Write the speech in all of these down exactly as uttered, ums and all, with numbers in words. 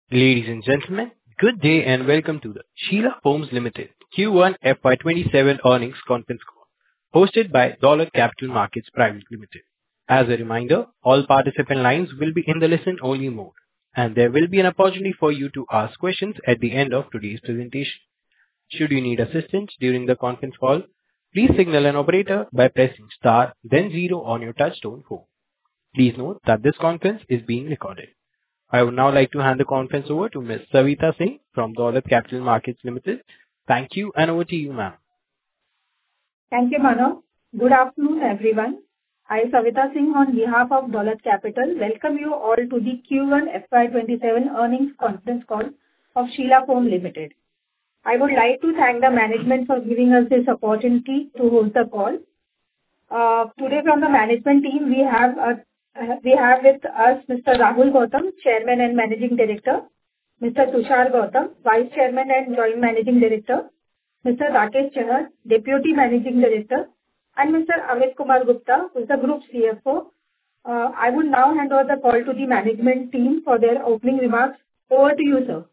Ladies and gentlemen, good day and welcome to the Sheela Foam Limited Q one F Y twenty-seven earnings conference call, hosted by Dolat Capital Market Private Limited. As a reminder, all participant lines will be in the listen-only mode, and there will be an opportunity for you to ask questions at the end of today's presentation. Should you need assistance during the conference call, please signal an operator by pressing star then zero on your touchtone phone. Please note that this conference is being recorded. I would now like to hand the conference over to Miz Savita Singh from Dolat Capital Market Limited. Thank you, and over to you, ma'am. Thank you, Mano. Good afternoon, everyone. I, Savita Singh, on behalf of Dolat Capital, welcome you all to the Q one F Y twenty-seven earnings conference call of Sheela Foam Limited. I would like to thank the management for giving us this opportunity to host the call. Uh, today from the management team, we have uh, we have with us Mister Rahul Gautam, Chairman and Managing Director, Mister Tushar Gautam, Vice Chairman and Joint Managing Director, Mister Rakesh Chahar, Deputy Managing Director, and Mister Amit Kumar Gupta, who is the Group C F O. Uh, I would now hand over the call to the management team for their opening remarks. Over to you, sir.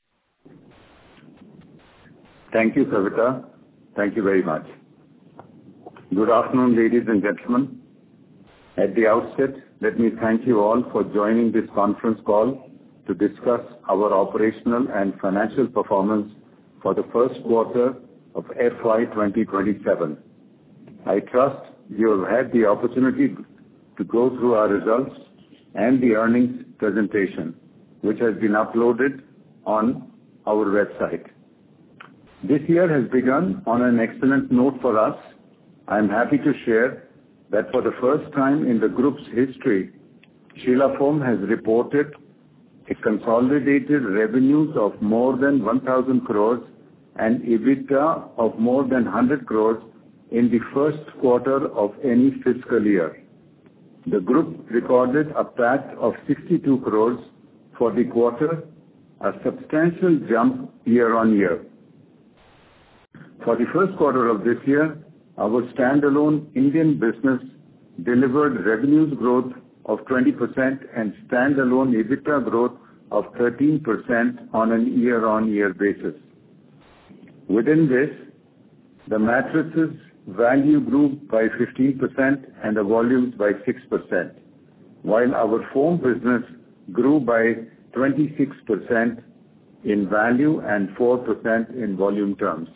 Thank you, Savita. Thank you very much. Good afternoon, ladies and gentlemen. At the outset, let me thank you all for joining this conference call to discuss our operational and financial performance for the first quarter of F Y twenty twenty-seven. I trust you have had the opportunity to go through our results and the earnings presentation, which has been uploaded on our website. This year has begun on an excellent note for us. I am happy to share that for the first time in the group's history, Sheela Foam has reported a consolidated revenues of more than one thousand crores and EBITDA of more than one hundred crores in the first quarter of any fiscal year. The group recorded a P A T of sixty-two crores for the quarter, a substantial jump year on year. For the first quarter of this year, our standalone Indian business delivered revenues growth of twenty percent and standalone EBITDA growth of thirteen percent on a year-on-year basis. Within this, the mattresses value grew by fifteen percent and the volumes by six percent, while our foam business grew by twenty-six percent in value and four percent in volume terms.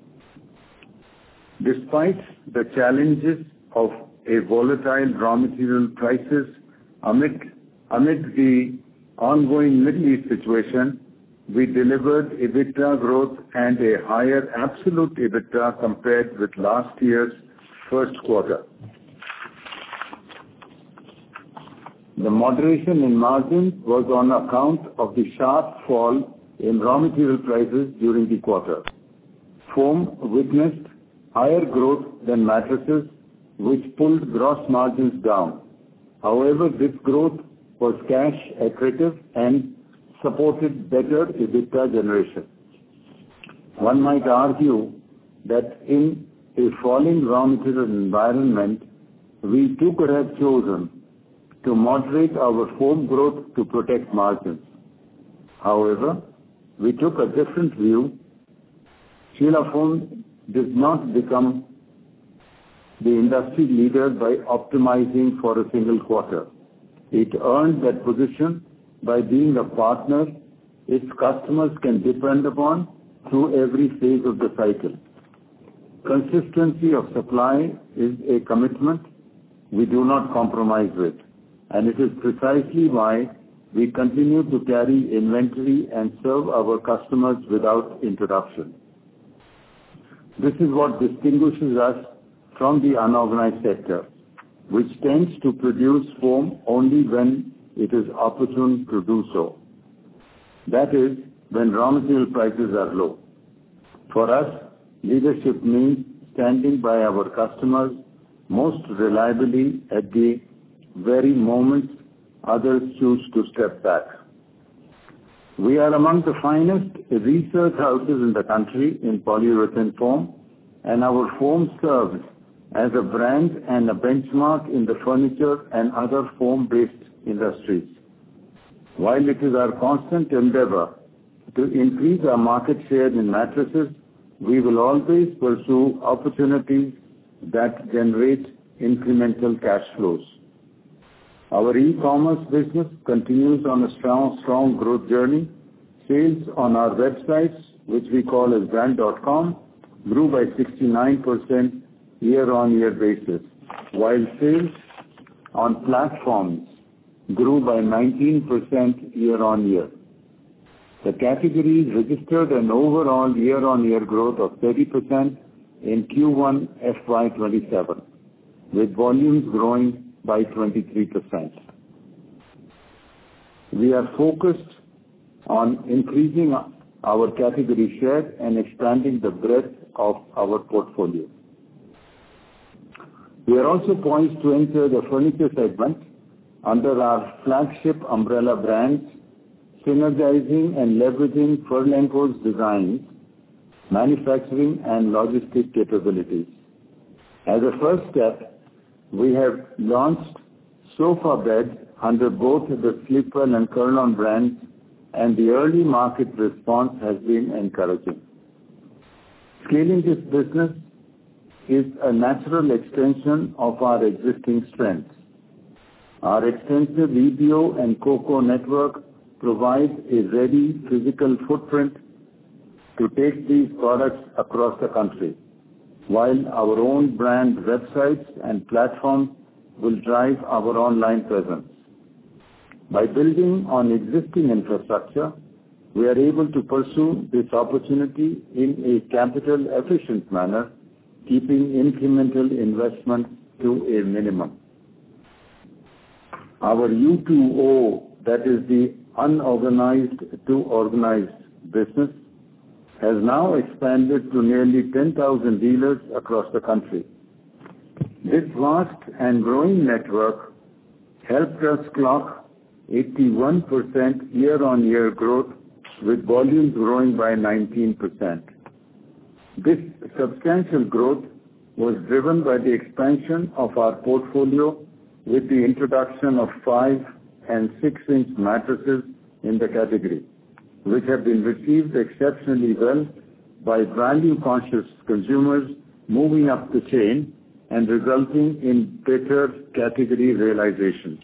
Despite the challenges of a volatile raw material prices amid, amid the ongoing Middle East situation, we delivered EBITDA growth and a higher absolute EBITDA compared with last year's first quarter. The moderation in margins was on account of the sharp fall in raw material prices during the quarter. Foam witnessed higher growth than mattresses, which pulled gross margins down. However, this growth was cash accretive and supported better EBITDA generation. One might argue that in a falling raw material environment, we too could have chosen to moderate our foam growth to protect margins. However, we took a different view. Sheela Foam did not become the industry leader by optimizing for a single quarter. It earned that position by being a partner its customers can depend upon through every phase of the cycle. Consistency of supply is a commitment we do not compromise with, and it is precisely why we continue to carry inventory and serve our customers without interruption. This is what distinguishes us from the unorganized sector, which tends to produce foam only when it is opportune to do so. That is, when raw material prices are low. For us, leadership means standing by our customers most reliably at the very moment others choose to step back. We are among the finest research houses in the country in polyurethane foam, and our foam serves as a brand and a benchmark in the furniture and other foam-based industries. While it is our constant endeavor to increase our market share in mattresses, we will always pursue opportunities that generate incremental cash flows. Our e-commerce business continues on a strong, strong growth journey. Sales on our websites, which we call as brand dot com, grew by sixty-nine percent year-on-year basis, while sales on platforms grew by nineteen percent year-on-year. The category registered an overall year-on-year growth of thirty percent in Q one F Y twenty-seven, with volumes growing by twenty-three percent. We are focused on increasing our category share and expanding the breadth of our portfolio. We are also poised to enter the furniture segment under our flagship umbrella brands, synergizing and leveraging Furlenco's designs, manufacturing and logistic capabilities. As a first step, we have launched sofa beds under both the Sleepwell and Kurlon brands, and the early market response has been encouraging. Scaling this business is a natural extension of our existing strengths. Our extensive E B O and COCO network provides a ready physical footprint to take these products across the country, while our own brand websites and platforms will drive our online presence. By building on existing infrastructure, we are able to pursue this opportunity in a capital-efficient manner, keeping incremental investment to a minimum. Our U two O, that is the unorganized to organized business, has now expanded to nearly ten thousand dealers across the country. This vast and growing network helped us clock eighty-one percent year-on-year growth, with volumes growing by nineteen percent. This substantial growth was driven by the expansion of our portfolio with the introduction of five and six inch mattresses in the category, which have been received exceptionally well by value-conscious consumers moving up the chain and resulting in better category realizations.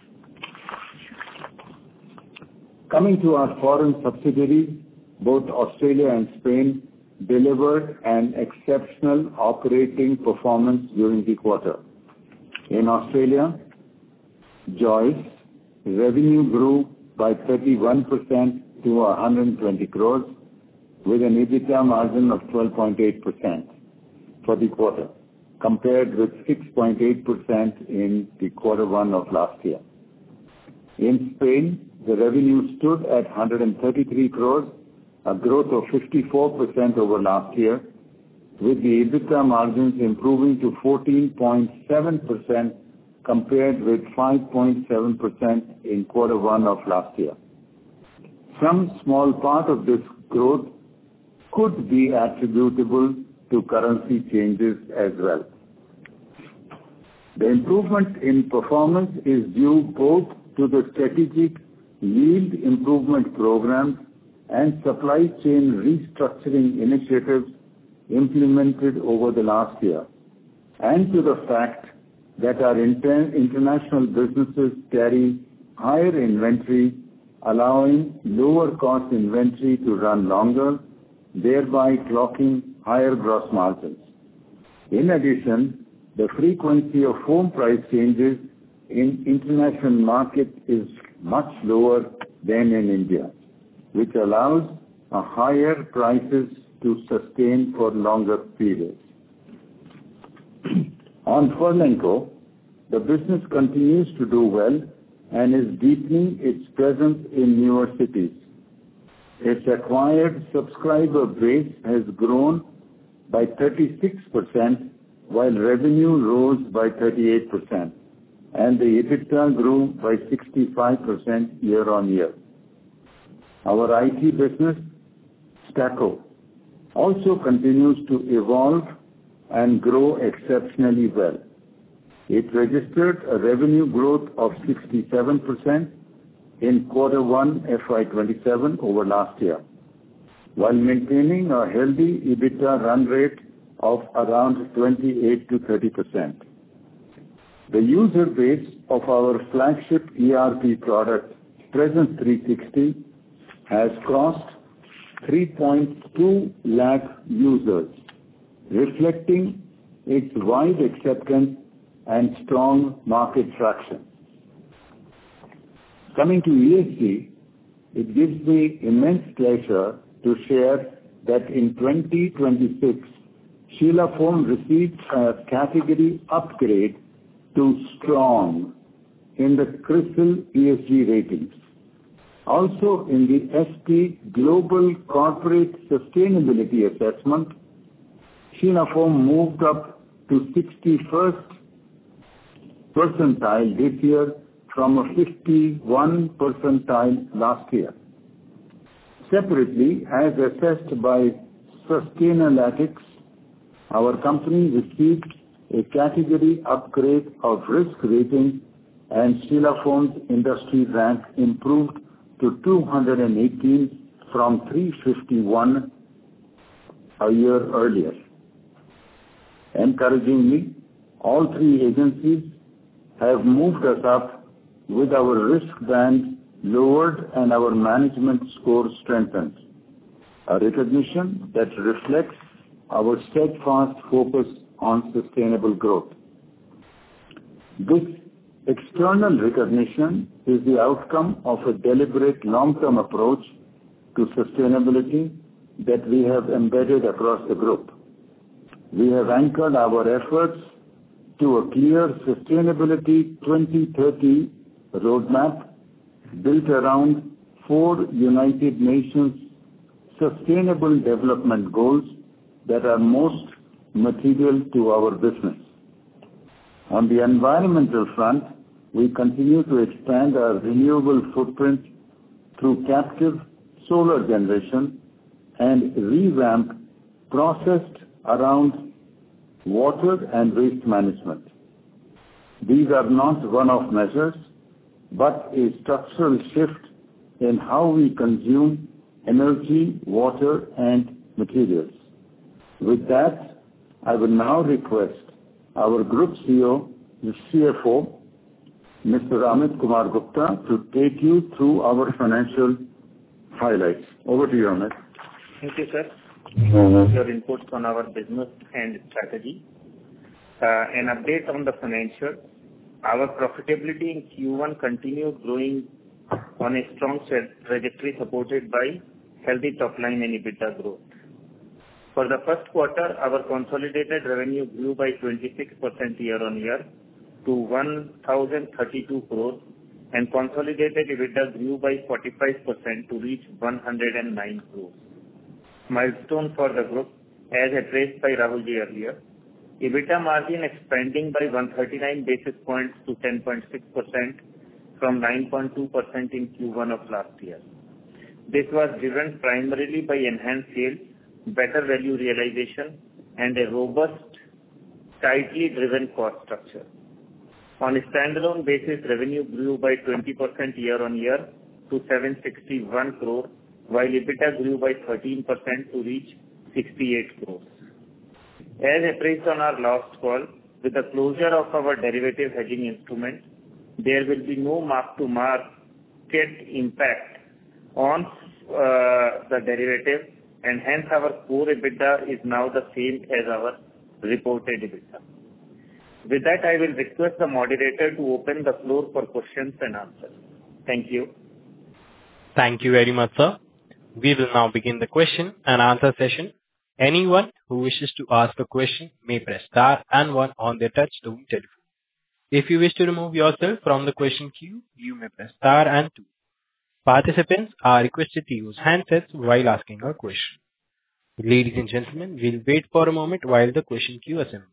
Coming to our foreign subsidiaries, both Australia and Spain delivered an exceptional operating performance during the quarter. In Australia, Joyce revenue grew by thirty-one percent to one hundred twenty crores, with an EBITDA margin of twelve point eight percent for the quarter, compared with six point eight percent in the quarter one of last year. In Spain, the revenue stood at one hundred thirty-three crores, a growth of fifty-four percent over last year, with the EBITDA margins improving to fourteen point seven percent compared with five point seven percent in quarter one of last year. Some small part of this growth could be attributable to currency changes as well. The improvement in performance is due both to the strategic yield improvement programs and supply chain restructuring initiatives implemented over the last year, and to the fact that our inter- international businesses carry higher inventory, allowing lower cost inventory to run longer, thereby clocking higher gross margins. In addition, the frequency of home price changes in international market is much lower than in India, which allows a higher prices to sustain for longer periods. On Furlenco, the business continues to do well and is deepening its presence in newer cities. Its acquired subscriber base has grown by thirty-six percent, while revenue rose by thirty-eight percent, and the EBITDA grew by sixty-five percent year-on-year. Our I T business, Staqo, also continues to evolve and grow exceptionally well. It registered a revenue growth of sixty-seven percent in quarter one F Y twenty-seven over last year, while maintaining a healthy EBITDA run rate of around twenty-eight to thirty percent. The user base of our flagship E R P product, Presence three sixty, has crossed three point two lakh users, reflecting its wide acceptance and strong market traction. Coming to E S G, it gives me immense pleasure to share that in twenty twenty-six, Sheela Foam received a category upgrade to strong in the CRISIL E S G ratings. Also in the S P Global Corporate Sustainability Assessment, Sheela Foam moved up to sixty-first percentile this year from a fifty-one percentile last year. Separately, as assessed by Sustainalytics, our company received a category upgrade of risk rating, and Sheela Foam's industry rank improved to two hundred eighteen from three hundred fifty-one a year earlier. Encouragingly, all three agencies have moved us up with our risk band lowered and our management score strengthened, a recognition that reflects our steadfast focus on sustainable growth. This external recognition is the outcome of a deliberate long-term approach to sustainability that we have embedded across the group. We have anchored our efforts to a clear Sustainability twenty thirty roadmap built around four United Nations Sustainable Development Goals that are most material to our business. On the environmental front, we continue to expand our renewable footprint through captive solar generation and revamp processed around water and waste management. These are not one-off measures, but a structural shift in how we consume energy, water, and materials. With that, I will now request our Group C E O, the C F O, Mister Amit Kumar Gupta, to take you through our financial highlights. Over to you, Amit. Thank you, sir. Your inputs on our business and strategy. Uh, an update on the financials. Our profitability in Q one continued growing on a strong trajectory supported by healthy top line and EBITDA growth. For the first quarter, our consolidated revenue grew by twenty-six percent year-on-year to one thousand thirty-two crores, and consolidated EBITDA grew by forty-five percent to reach one hundred nine crores. Milestone for the group, as addressed by Rahul ji earlier. EBITDA margin expanding by one hundred thirty-nine basis points to ten point six percent from nine point two percent in Q one of last year. This was driven primarily by enhanced sales, better value realization, and a robust, tightly driven cost structure. On a standalone basis, revenue grew by twenty percent year-on-year to seven hundred sixty-one crore, while EBITDA grew by thirteen percent to reach sixty-eight crores. As appraised on our last call, with the closure of our derivative hedging instrument, there will be no mark-to-market impact on uh, the derivative, and hence our core EBITDA is now the same as our reported EBITDA. With that, I will request the moderator to open the floor for questions and answers. Thank you. Thank you very much, sir. We will now begin the question and answer session. Anyone who wishes to ask a question may press star and one on their touch-tone telephone. If you wish to remove yourself from the question queue, you may press star and two. Participants are requested to use handsets while asking a question. Ladies and gentlemen, we'll wait for a moment while the question queue assembles.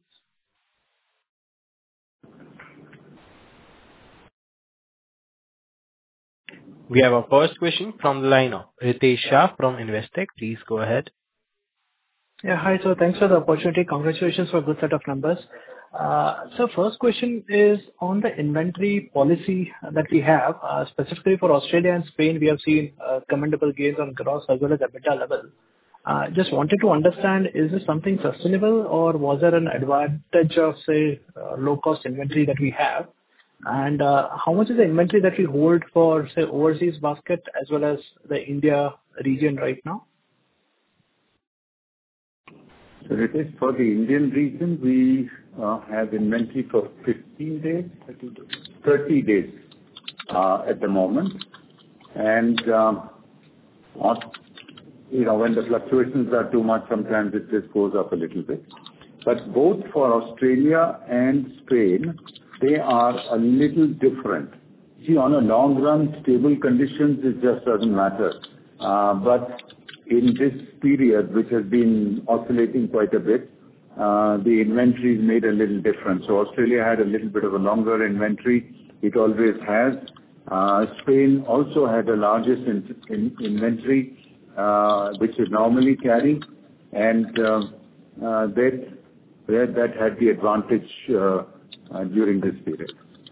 We have our first question from the line of Ritesh Shah from Investec. Please go ahead. Yeah, hi, sir. Thanks for the opportunity. Congratulations for a good set of numbers. Uh, So first question is on the inventory policy that we have, uh, specifically for Australia and Spain. We have seen uh, commendable gains on gross as well as EBITDA level. Uh, Just wanted to understand, is this something sustainable, or was there an advantage of, say, uh, low-cost inventory that we have? And uh, how much is the inventory that we hold for, say, overseas basket as well as the India region right now? So it is for the Indian region, we uh, have inventory for fifteen days, thirty days uh, at the moment. And, um, not, you know, when the fluctuations are too much, sometimes it just goes up a little bit. But both for Australia and Spain, they are a little different. See, on a long run, stable conditions, it just doesn't matter. Uh, but in this period, which has been oscillating quite a bit, uh, the inventory made a little difference. So Australia had a little bit of a longer inventory. It always has. Uh, Spain also had the largest in, in inventory, uh, which it normally carry, and uh, uh, that, that that had the advantage uh, uh, during this period.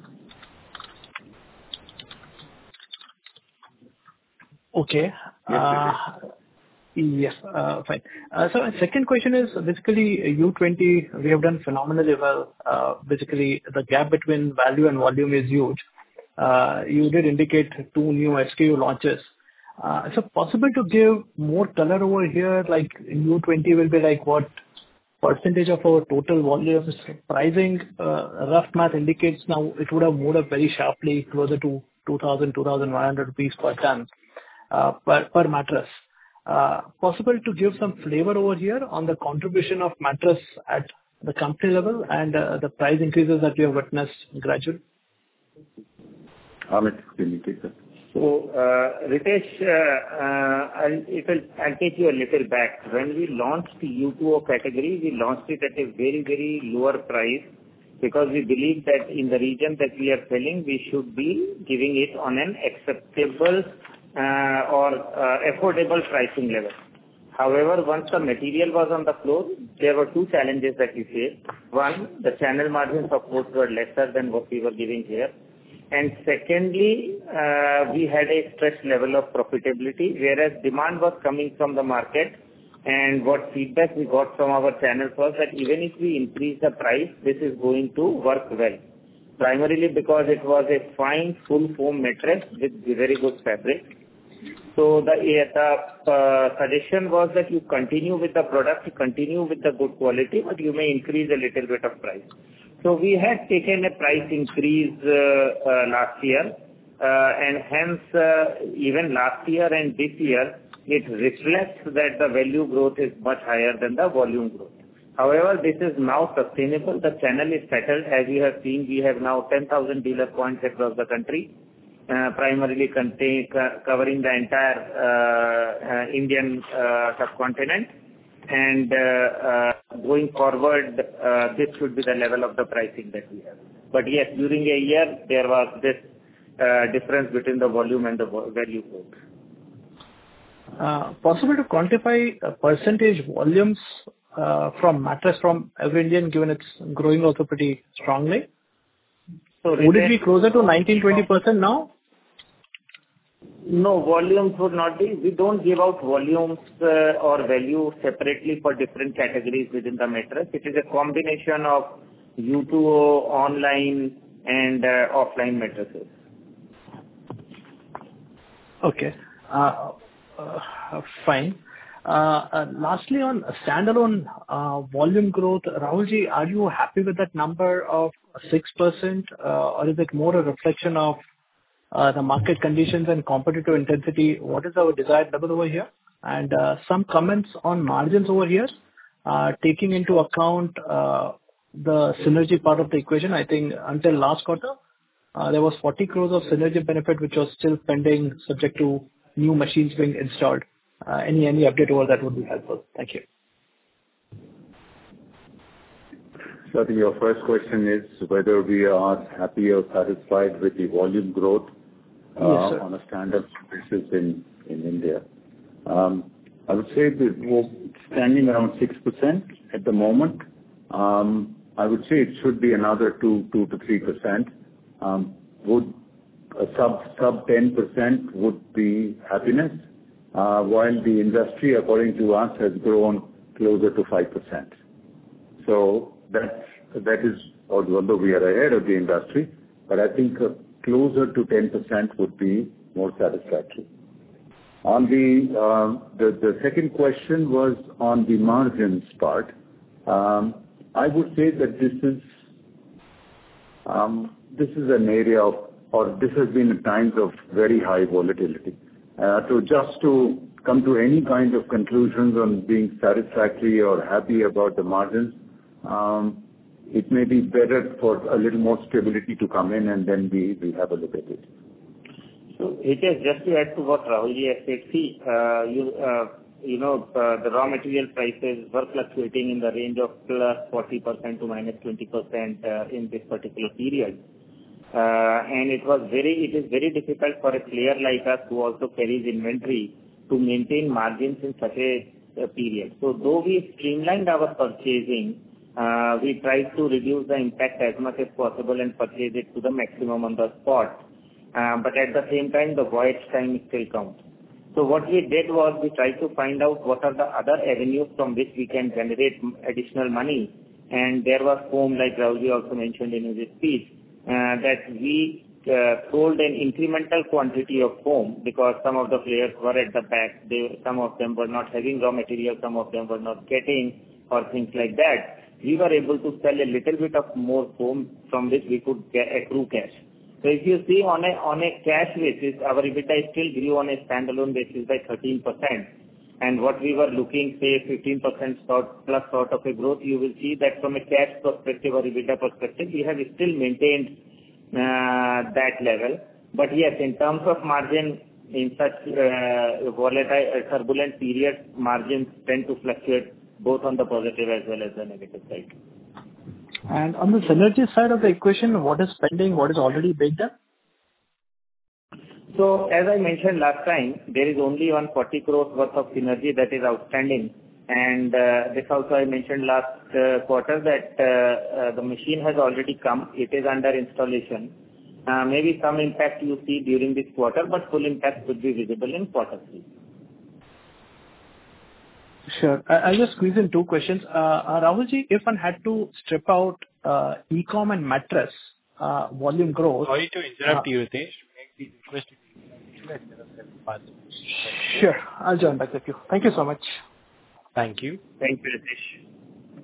Okay. Uh, Yes, uh, fine. Uh, So my second question is basically U twenty, we have done phenomenally well. Uh, Basically, the gap between value and volume is huge. Uh, You did indicate two new S K U launches. Uh, Is it possible to give more color over here, like U twenty will be like what percentage of our total volumes? Pricing, uh, rough math indicates now it would have moved up very sharply, closer to two thousand, two thousand one hundred rupees per ton, uh, per per mattress. Uh, Possible to give some flavor over here on the contribution of mattress at the company level and uh, the price increases that we have witnessed gradually? Amit, can you take that? So, uh, Ritesh, uh, uh, I'll, it will, I'll take you a little back. When we launched the U two O category, we launched it at a very, very lower price because we believe that in the region that we are selling, we should be giving it on an acceptable uh, or uh, affordable pricing level. However, once the material was on the floor, there were two challenges that we faced. One, the channel margins of course were lesser than what we were giving here. And secondly, uh, we had a stretched level of profitability, whereas demand was coming from the market. And what feedback we got from our channels was that even if we increase the price, this is going to work well. Primarily because it was a fine full foam mattress with very good fabric. So the, the uh, suggestion was that you continue with the product, you continue with the good quality, but you may increase a little bit of price. So we had taken a price increase uh, uh, last year, uh, and hence uh, even last year and this year, it reflects that the value growth is much higher than the volume growth. However, this is now sustainable. The channel is settled. As you have seen, we have now ten thousand dealer points across the country, uh, primarily contain, co- covering the entire uh, uh, Indian uh, subcontinent. And uh, uh, going forward, uh, this should be the level of the pricing that we have. But yes, during a year, there was this uh, difference between the volume and the vo- value growth. Uh, Possible to quantify uh, percentage volumes uh, from mattress from every Indian, given it's growing also pretty strongly? So would it be closer to nineteen to twenty percent now? No, volumes would not be. We don't give out volumes uh, or value separately for different categories within the mattress. It is a combination of U two O, online, and uh, offline mattresses. Okay. Uh, uh, Fine. Uh, uh, Lastly, on standalone uh, volume growth, Rahulji, are you happy with that number of six percent, uh, or is it more a reflection of uh, the market conditions and competitive intensity? What is our desired level over here? And uh, some comments on margins over here, uh, taking into account uh, the synergy part of the equation. I think until last quarter, uh, there was forty crores of synergy benefit, which was still pending, subject to new machines being installed. Uh, Any any update over that would be helpful. Thank you. So I think your first question is whether we are happy or satisfied with the volume growth uh, Yes, sir. on a standard basis in in India. Um, I would say that we're standing around six percent at the moment. Um, I would say it should be another two to three percent. Um, would a sub sub ten percent would be happiness, uh, while the industry, according to us, has grown closer to five percent. So that's, that is, although we are ahead of the industry, but I think uh, closer to ten percent would be more satisfactory. On the, uh, the the second question was on the margins part. Um, I would say that this is um, this is an area of, or this has been times of very high volatility. Uh, to just to come to any kind of conclusions on being satisfactory or happy about the margins, um, it may be better for a little more stability to come in, and then we, we have a look at it. So it is just to add to what Rahulji has said. See, uh, you, uh, you know, uh, the raw material prices were fluctuating in the range of plus forty percent to minus twenty percent uh, in this particular period. Uh, and it was very, it is very difficult for a player like us who also carries inventory to maintain margins in such a, a period. So though we streamlined our purchasing, uh, we tried to reduce the impact as much as possible and purchase it to the maximum on the spot. Uh, but at the same time, the voyage time still counts. So what we did was we tried to find out what are the other avenues from which we can generate additional money. And there was foam, like Rahulji also mentioned in his speech, uh, that we uh, sold an incremental quantity of foam because some of the players were at the back. They, some of them were not having raw material, some of them were not getting, or things like that. We were able to sell a little bit of more foam from which we could get, accrue cash. So if you see on a on a cash basis, our EBITDA still grew on a standalone basis by thirteen percent. And what we were looking, say, fifteen percent sort, plus sort of a growth, you will see that from a cash perspective or EBITDA perspective, we have still maintained uh, that level. But yes, in terms of margin, in such uh, volatile, uh, turbulent periods, margins tend to fluctuate both on the positive as well as the negative side. And on the synergy side of the equation, what is pending, what is already baked up? So as I mentioned last time, there is only one hundred forty crores worth of synergy that is outstanding. And uh, this also I mentioned last uh, quarter that uh, uh, the machine has already come. It is under installation. Uh, maybe some impact you see during this quarter, but full impact could be visible in quarter three. Sure. I'll just squeeze in two questions. Uh, uh, Rahulji, if one had to strip out uh, e-com and mattress uh, volume growth... Sorry to interrupt uh, you, Ritesh. Please request you to Sure. I'll join back with you. Thank you so much. Thank you. Thank you, Ritesh.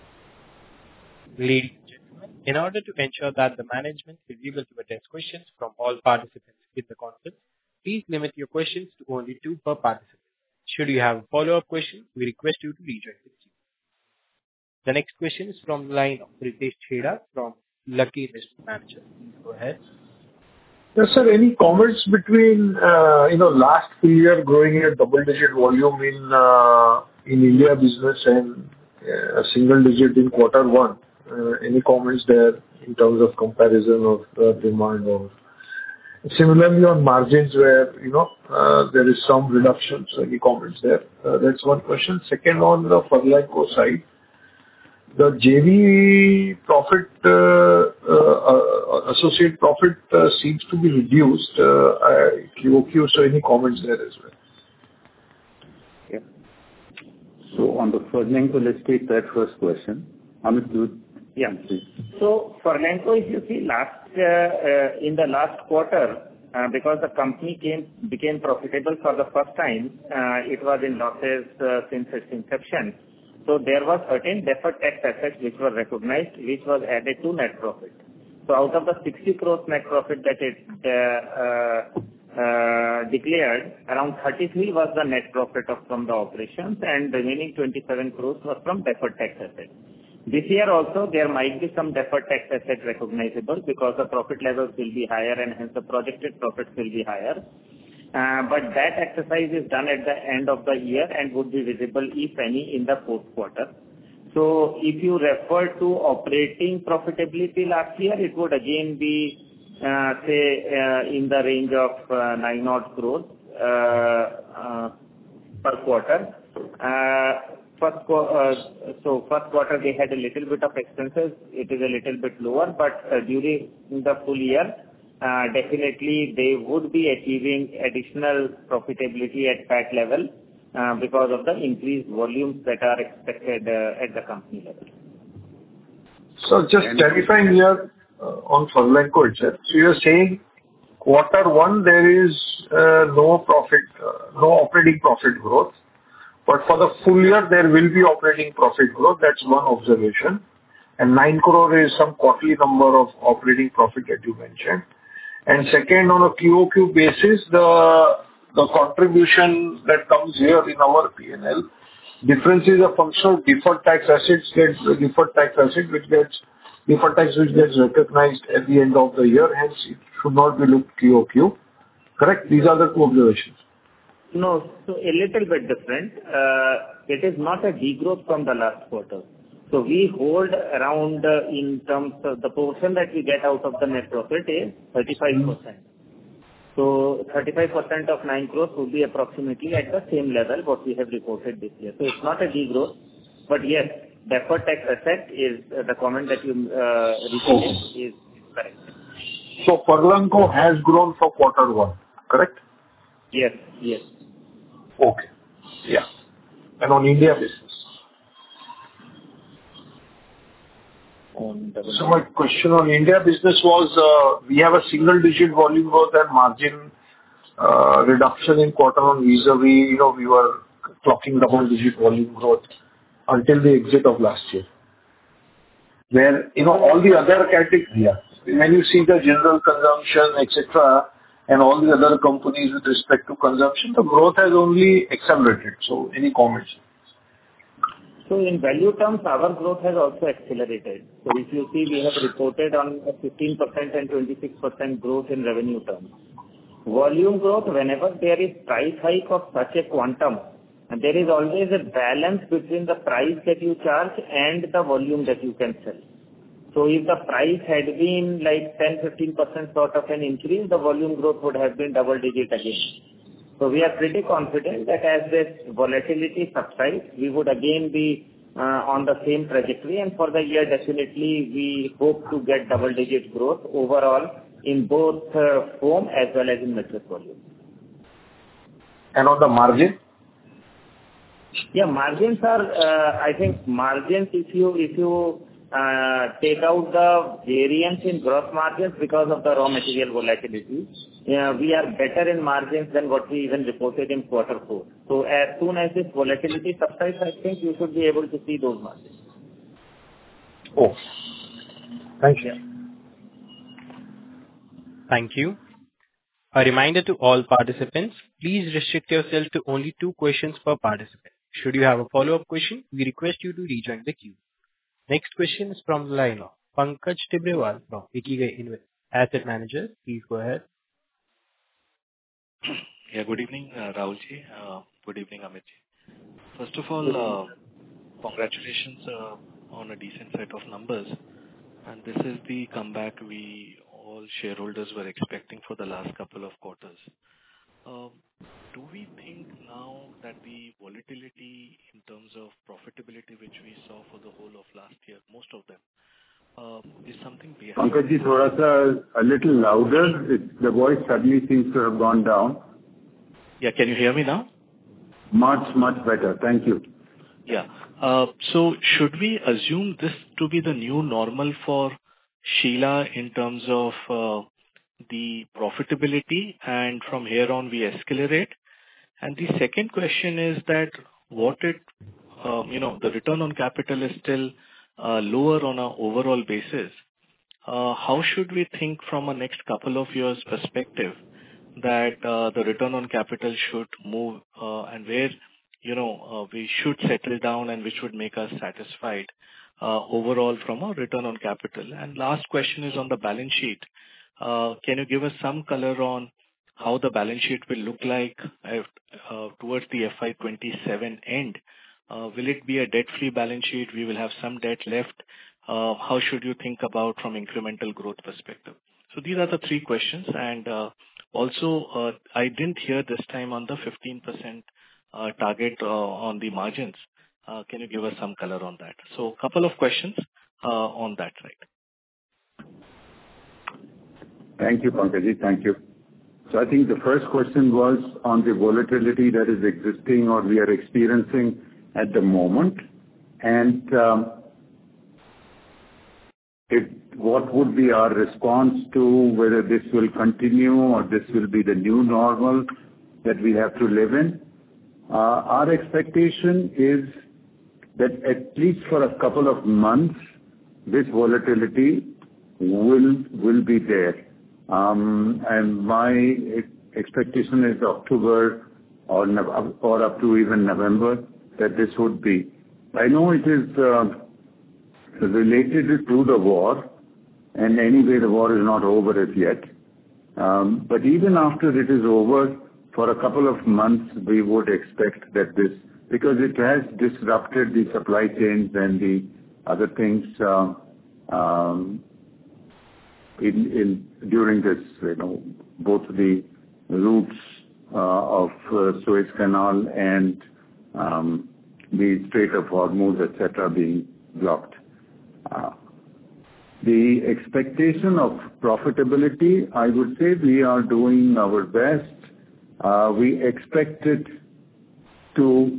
Ladies and gentlemen, in order to ensure that the management is able to address questions from all participants in the conference, please limit your questions to only two per participant. Should you have a follow-up question, we request you to rejoin the queue. The next question is from the line of Ritesh Chheda from Lucky Investment Managers. Please go ahead. Yes, sir. Any comments between, uh, you know, last full year growing at double-digit volume in uh, in India business and uh, a single digit in quarter one? Uh, any comments there in terms of comparison of uh, demand or similarly on margins where, you know, uh, there is some reduction? So any comments there? Uh, that's one question. Second, on the Furlenco side, the J V profit, uh, uh, associate profit uh, seems to be reduced uh, Q O Q. So any comments there as well? Yeah. So on the Furlenco, let's take that first question. Amit, do Yeah. So Furlenco, if you see last uh, uh, in the last quarter, uh, because the company came became profitable for the first time, uh, it was in losses uh, since its inception. So there was certain deferred tax assets which were recognized, which was added to net profit. So out of the sixty crores net profit that it uh, uh, uh, declared, around thirty-three was the net profit of from the operations, and the remaining twenty-seven crores was from deferred tax assets. This year also, there might be some deferred tax asset recognizable because the profit levels will be higher and hence the projected profits will be higher. Uh, but that exercise is done at the end of the year and would be visible, if any, in the fourth quarter. So if you refer to operating profitability last year, it would again be, uh, say, uh, in the range of uh, nine odd crores uh, uh, per quarter. Uh, First, uh, So first quarter, they had a little bit of expenses. It is a little bit lower, but uh, during the full year, uh, definitely they would be achieving additional profitability at P A T level uh, because of the increased volumes that are expected uh, at the company level. So just clarifying here uh, on Furlenco itself. So you're saying quarter one, there is uh, no profit, uh, no operating profit growth, but for the full year, there will be operating profit growth. That's one observation. And nine crore is some quarterly number of operating profit that you mentioned. And second, on a Q O Q basis, the the contribution that comes here in our P and L, difference is a function of deferred tax assets, gets deferred tax asset, which gets deferred tax, which gets recognized at the end of the year, hence it should not be looked Q O Q. Correct? These are the two observations. No, so a little bit different. Uh, It is not a degrowth from the last quarter. So we hold around, uh, in terms of the portion that we get out of the net profit is thirty-five percent. So thirty-five percent of nine crores would be approximately at the same level what we have reported this year. So it's not a degrowth, but yes, deferred tax asset is uh, the comment that you uh, repeated is correct. So Furlenco has grown for quarter one, correct? Yes, yes. Okay. Yeah. And on India business? On the So my question on India business was, uh, we have a single-digit volume growth and margin uh, reduction in quarter one vis-a-vis, you know, we were clocking double-digit volume growth until the exit of last year. Where, you know, all the other categories, yeah, when you see the general consumption, et cetera, and all the other companies with respect to consumption, the growth has only accelerated. So any comments? So in value terms, our growth has also accelerated. So if you see, we have reported on a fifteen percent and twenty-six percent growth in revenue terms. Volume growth, whenever there is price hike of such a quantum, and there is always a balance between the price that you charge and the volume that you can sell. So if the price had been like ten to fifteen percent sort of an increase, the volume growth would have been double digit again. So we are pretty confident that as this volatility subsides, we would again be uh, on the same trajectory, and for the year, definitely we hope to get double digit growth overall in both uh, foam as well as in mattress volume. And on the margin? Yeah, margins are, uh, I think margins, if you, if you uh, take out the variance in gross margins because of the raw material volatility, yeah, we are better in margins than what we even reported in quarter four. So as soon as this volatility subsides, I think you should be able to see those margins. Oh, thank you. Yeah. Thank you. A reminder to all participants, please restrict yourself to only two questions per participant. Should you have a follow-up question, we request you to rejoin the queue. Next question is from the line of Pankaj Tibrewal from Ikigai Invest Asset Managers. Please go ahead. Yeah, good evening, uh, Rahulji. Uh, good evening, Amitji. First of all, uh, congratulations uh, on a decent set of numbers. And this is the comeback we all shareholders were expecting for the last couple of quarters. Um, do we think now that the volatility in terms of profitability which we saw for the whole of last year, most of them, uh, is something behind? Pankajji, thoda sa, a little louder. It, the voice suddenly seems to have gone down. Yeah, can you hear me now? Much, much better. Thank you. Yeah. Uh, so should we assume this to be the new normal for Sheela in terms of uh, the profitability, and from here on we accelerate? And the second question is that what it, uh, you know, the return on capital is still uh, lower on an overall basis. Uh, how should we think from a next couple of years perspective that uh, the return on capital should move uh, and where, you know, uh, we should settle down and which would make us satisfied uh, overall from a return on capital? And last question is on the balance sheet. Uh, can you give us some color on how the balance sheet will look like uh, towards the F Y twenty-seven end? Uh, will it be a debt-free balance sheet? We will have some debt left. Uh, how should you think about from incremental growth perspective? So these are the three questions. And uh, also, uh, I didn't hear this time on the fifteen percent uh, target uh, on the margins. Uh, Can you give us some color on that? So a couple of questions uh, on that side. Thank you, Pankaj. Thank you. So I think the first question was on the volatility that is existing or we are experiencing at the moment, and um, it, what would be our response to whether this will continue or this will be the new normal that we have to live in. Uh, our expectation is that at least for a couple of months, this volatility will will be there. Um, and my expectation is October or, or up to even November that this would be. I know it is uh, related to the war, and anyway the war is not over as yet. Um, but even after it is over, for a couple of months we would expect that this, because it has disrupted the supply chains and the other things uh, um, in, in during this, you know, both the routes uh, of uh, Suez Canal and um, the Strait of Hormuz, et cetera, being blocked. Uh, the expectation of profitability, I would say we are doing our best. Uh, we expect it to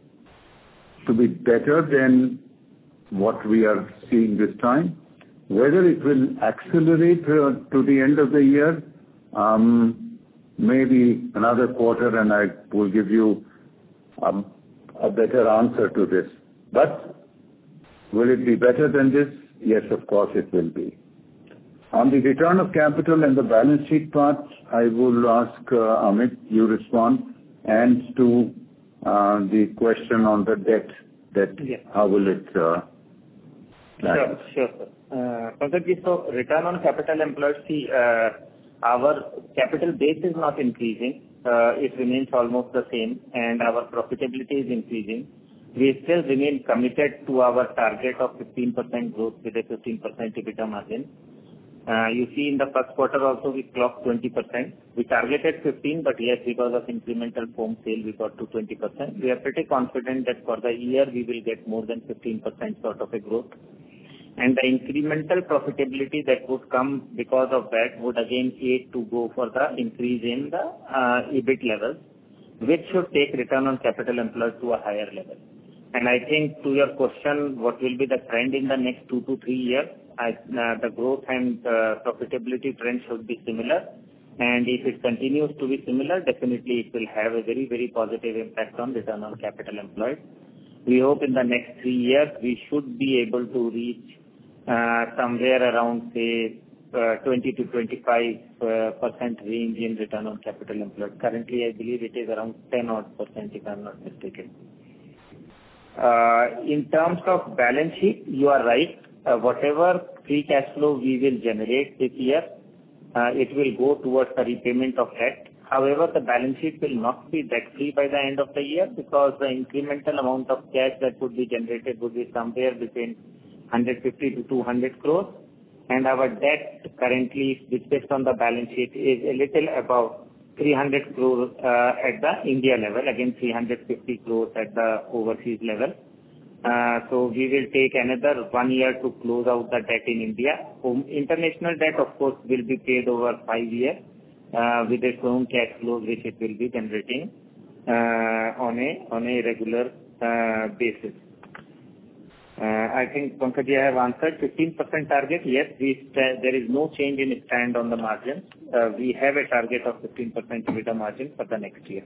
to be better than what we are seeing this time. Whether it will accelerate uh, to the end of the year, um, maybe another quarter, and I will give you um, a better answer to this. But will it be better than this? Yes, of course it will be. On the return of capital and the balance sheet part, I will ask uh, Amit, you respond, and to uh, the question on the debt, that Yeah. how will it uh, Sure, sure, sir. Uh, Pankaj, so return on capital employed, see, uh, our capital base is not increasing. Uh, it remains almost the same, and our profitability is increasing. We still remain committed to our target of fifteen percent growth with a fifteen percent EBITDA margin. Uh, you see in the first quarter also we clocked twenty percent. We targeted fifteen, but yes, because of incremental foam sale, we got to twenty percent. We are pretty confident that for the year we will get more than fifteen percent sort of a growth. And the incremental profitability that would come because of that would again aid to go for the increase in the uh, EBIT levels, which should take return on capital employed to a higher level. And I think to your question, what will be the trend in the next two to three years? I, uh, the growth and uh, profitability trend should be similar. And if it continues to be similar, definitely it will have a very, very positive impact on return on capital employed. We hope in the next three years, we should be able to reach uh, somewhere around, say, uh, twenty to twenty-five percent uh, range in return on capital employed. Currently, I believe it is around ten odd percent, if I'm not mistaken. Uh, in terms of balance sheet, you are right. Uh, whatever free cash flow we will generate this year, uh, it will go towards the repayment of debt. However, the balance sheet will not be debt-free by the end of the year because the incremental amount of cash that would be generated would be somewhere between one hundred fifty to two hundred crores. And our debt currently, which based on the balance sheet, is a little above three hundred crores uh, at the India level, again three hundred fifty crores at the overseas level. Uh, so we will take another one year to close out the debt in India. Home, international debt, of course, will be paid over five years uh, with its own cash flows, which it will be generating uh, on a on a regular uh, basis. Uh, I think, Pankaj, I have answered fifteen percent target. Yes, we st- there is no change in stand on the margins. Uh, we have a target of fifteen percent EBITDA margin for the next year.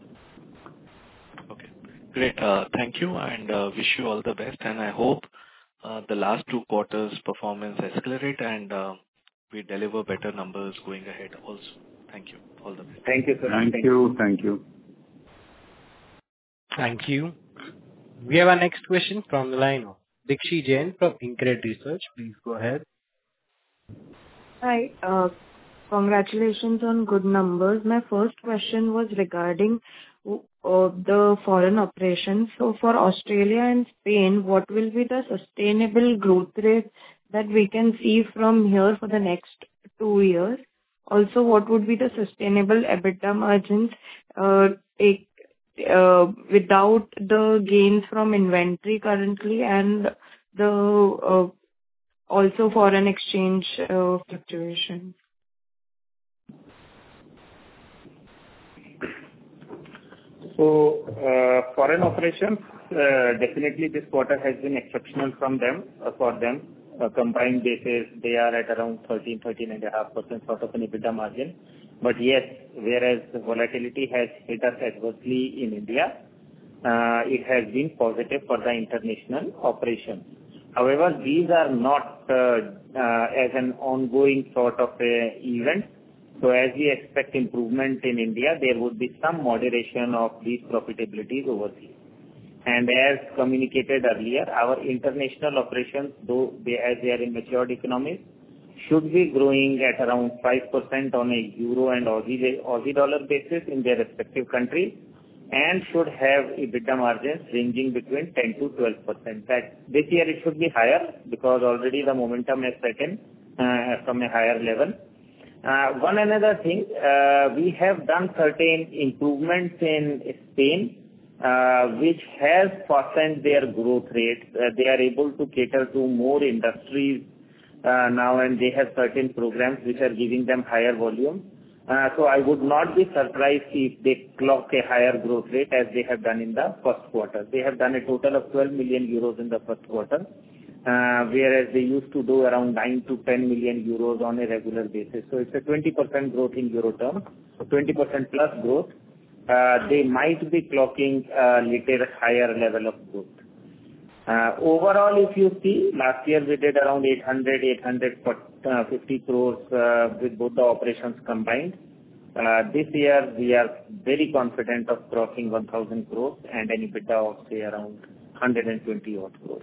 Okay, great. Uh, thank you, and uh, wish you all the best. And I hope uh, the last two quarters' performance accelerate and uh, we deliver better numbers going ahead also. Thank you. All the best. Thank you, sir. Thank, thank you. Thank you. Thank you. We have our next question from the line of Dikshi Jain from InCred Research. Please go ahead. Hi. Uh, congratulations on good numbers. My first question was regarding uh, the foreign operations. So for Australia and Spain, what will be the sustainable growth rate that we can see from here for the next two years? Also, what would be the sustainable EBITDA margins uh, take uh, without the gains from inventory currently and the uh, also foreign exchange uh, fluctuation? So, uh, foreign operations, uh, definitely this quarter has been exceptional from them, uh, for them. Uh, combined basis, they are at around thirteen, thirteen point five percent sort of an EBITDA margin. But yes, whereas the volatility has hit us adversely in India, uh, it has been positive for the international operations. However, these are not uh, uh, as an ongoing sort of a event. So as we expect improvement in India, there would be some moderation of these profitabilities overseas. And as communicated earlier, our international operations, though they, as they are in matured economies, should be growing at around five percent on a euro and Aussie, Aussie dollar basis in their respective countries, and should have EBITDA margins ranging between ten to twelve percent. That this year it should be higher because already the momentum has set in uh, from a higher level. Uh, one another thing, uh, we have done certain improvements in Spain, uh, which has fastened their growth rates. Uh, they are able to cater to more industries uh, now, and they have certain programs which are giving them higher volume. Uh, so I would not be surprised if they clock a higher growth rate as they have done in the first quarter. They have done a total of twelve million euros in the first quarter. Uh, whereas they used to do around nine to ten million euros on a regular basis. So it's a twenty percent growth in euro terms, twenty percent plus growth. Uh, they might be clocking a little higher level of growth. Uh, overall, if you see, last year we did around eight hundred, eight hundred fifty crores uh, with both the operations combined. Uh, this year we are very confident of crossing one thousand crores and an EBITDA of say around one hundred twenty odd crores.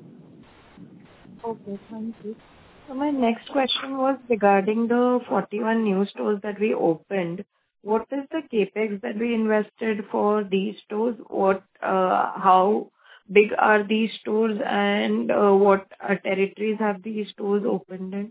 Okay, thank you. So my next question was regarding the forty-one new stores that we opened. What is the capex that we invested for these stores? What, uh, how big are these stores, and uh, what uh, territories have these stores opened in?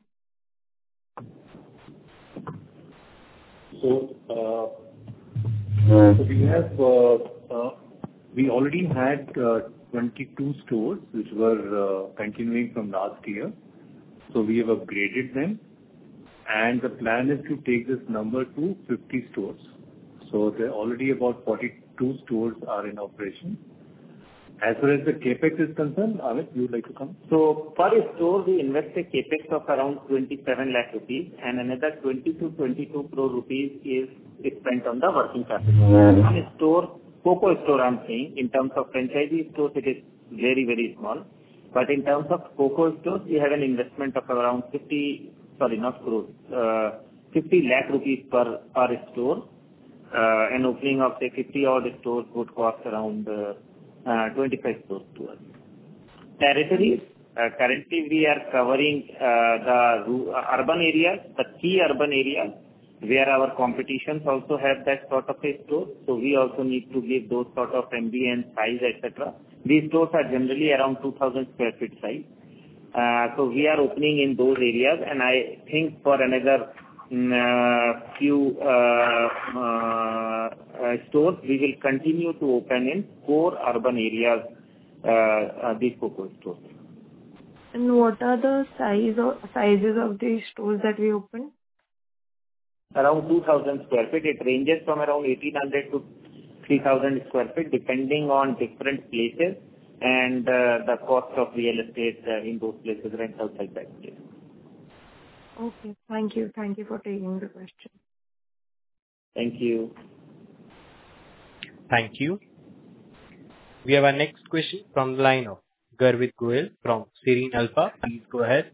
So, uh, so we have uh, uh, we already had uh, twenty-two stores which were uh, continuing from last year. So we have upgraded them, and the plan is to take this number to fifty stores. So there already about forty-two stores are in operation. As far as the capex is concerned, Amit, you would like to come? So per store, we invest a capex of around twenty-seven lakh rupees, and another twenty to twenty-two crore rupees is spent on the working capital. On a store, Coco store I'm saying, in terms of franchisee stores, it is very, very small. But in terms of Coco stores, we have an investment of around fifty, sorry, not crores, uh, fifty lakh rupees per, per store. Uh, an opening of say fifty odd stores would cost around uh, uh, twenty-five crores to us. Territories, uh, currently we are covering uh, the uh, urban areas, the key urban areas, where our competitions also have that sort of a store. So we also need to give those sort of M B and size, et cetera. These stores are generally around two thousand square feet size. Uh, so we are opening in those areas, and I think for another uh, few uh, uh, uh, stores, we will continue to open in core urban areas, uh, uh, these Coco stores. And what are the size or sizes of these stores that we opened? Around two thousand square feet. It ranges from around eighteen hundred to three thousand square feet, depending on different places and uh, the cost of real estate uh, in those places, rent outside that place. Okay, thank you. Thank you for taking the question. Thank you. Thank you. We have our next question from the line of Garvit Goyal from Serene Alpha. Please go ahead.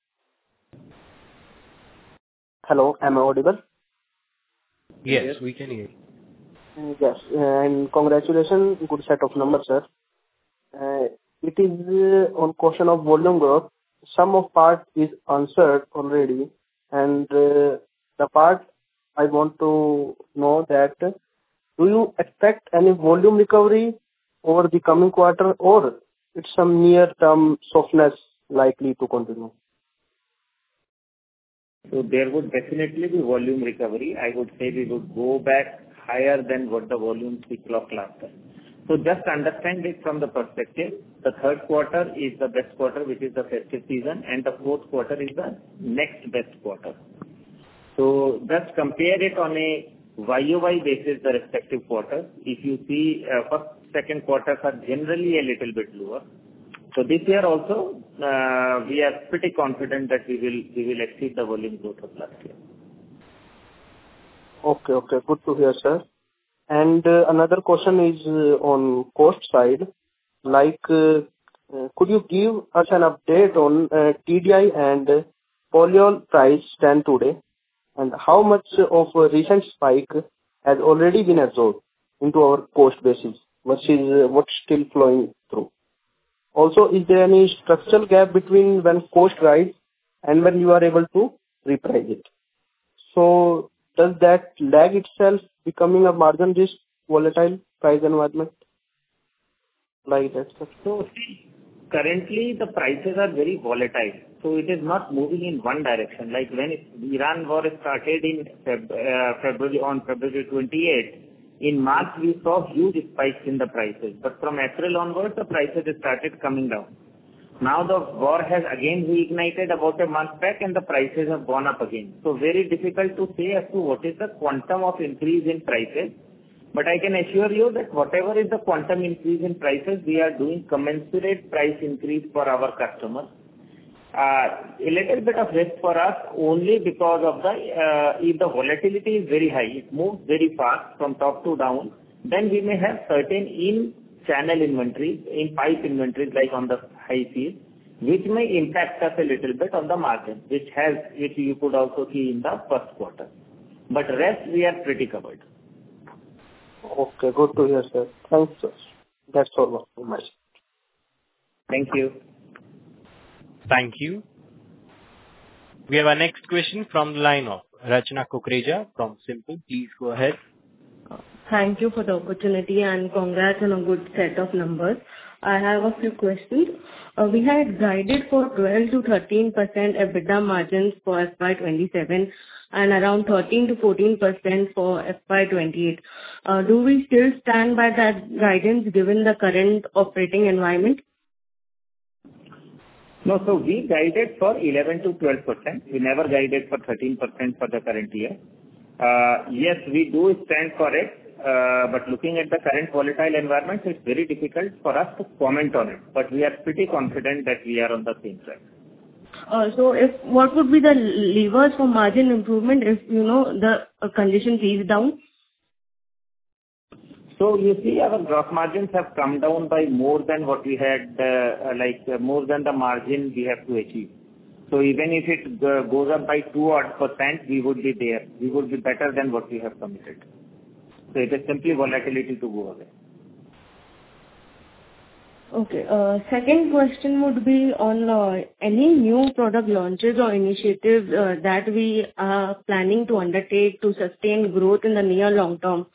Hello, am I audible? Yes, yes. We can hear you. Yes, and congratulations, good set of numbers, sir. Uh, it is uh, on question of volume growth. Some of part is answered already, and uh, the part I want to know that uh, do you expect any volume recovery over the coming quarter, or it's some near-term softness likely to continue? So there would definitely be volume recovery. I would say we would go back higher than what the volumes we clocked last time. So just understand it from the perspective, the third quarter is the best quarter, which is the festive season, and the fourth quarter is the next best quarter. So just compare it on a Y O Y basis, the respective quarters. If you see, uh, first, second quarters are generally a little bit lower. So this year also, uh, we are pretty confident that we will we will exceed the volume growth of last year. Okay, okay. Good to hear, sir. And uh, another question is uh, on cost side. Like, uh, uh, could you give us an update on uh, T D I and uh, polyol price stand today? And how much of a recent spike has already been absorbed into our cost basis versus uh, what's still flowing through? Also, is there any structural gap between when cost rise and when you are able to reprice it? So, does that lag itself becoming a margin risk, volatile price environment like that? So, see, currently the prices are very volatile. So, it is not moving in one direction. Like when it, Iran war started in Feb, uh, February on February twenty-eighth, in March we saw huge spikes in the prices. But from April onwards, the prices started coming down. Now the war has again reignited about a month back and the prices have gone up again. So very difficult to say as to what is the quantum of increase in prices. But I can assure you that whatever is the quantum increase in prices, we are doing commensurate price increase for our customers. Uh, a little bit of risk for us only because of the, uh, if the volatility is very high, it moves very fast from top to down, then we may have certain in channel inventories, in pipe inventories like on the high seas, which may impact us a little bit on the margin, which has, which you could also see in the first quarter. But rest we are pretty covered. Okay, good to hear, sir. Thanks, sir. That's all from my side. Thank you. Thank you. We have our next question from the line of Rachna Kukreja from Simple. Please go ahead. Thank you for the opportunity and congrats on a good set of numbers. I have a few questions. Uh, we had guided for twelve to thirteen percent EBITDA margins for F Y twenty-seven and around thirteen to fourteen percent for F Y twenty-eight. Uh, do we still stand by that guidance given the current operating environment? No, so we guided for eleven to twelve percent. We never guided for thirteen percent for the current year. Uh, yes, we do stand for it. Uh, but looking at the current volatile environment, it's very difficult for us to comment on it. But we are pretty confident that we are on the same track. Uh, so, if what would be the levers for margin improvement if you know the uh, conditions ease down? So you see, our gross margins have come down by more than what we had, uh, like uh, more than the margin we have to achieve. So even if it uh, goes up by two odd percent, we would be there. We would be better than what we have committed. So it is simply volatility to go away. Okay. Uh, second question would be on uh, any new product launches or initiatives uh, that we are planning to undertake to sustain growth in the near long term.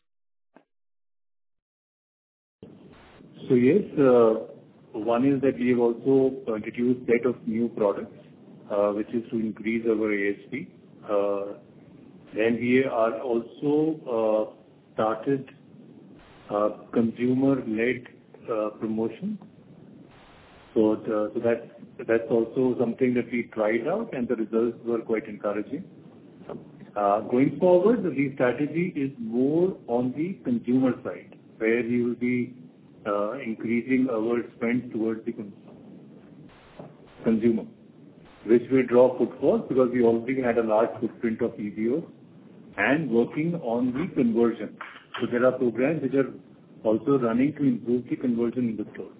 So yes, uh, one is that we have also introduced set of new products, uh, which is to increase our A S P. Uh, then we are also uh, started uh, consumer-led uh, promotion. So, the, so that that's also something that we tried out, and the results were quite encouraging. Uh, going forward, the strategy is more on the consumer side, where we will be uh, increasing our spend towards the consumer, which will draw footfall because we already had a large footprint of E B Os and working on the conversion. So there are programs which are also running to improve the conversion in the stores.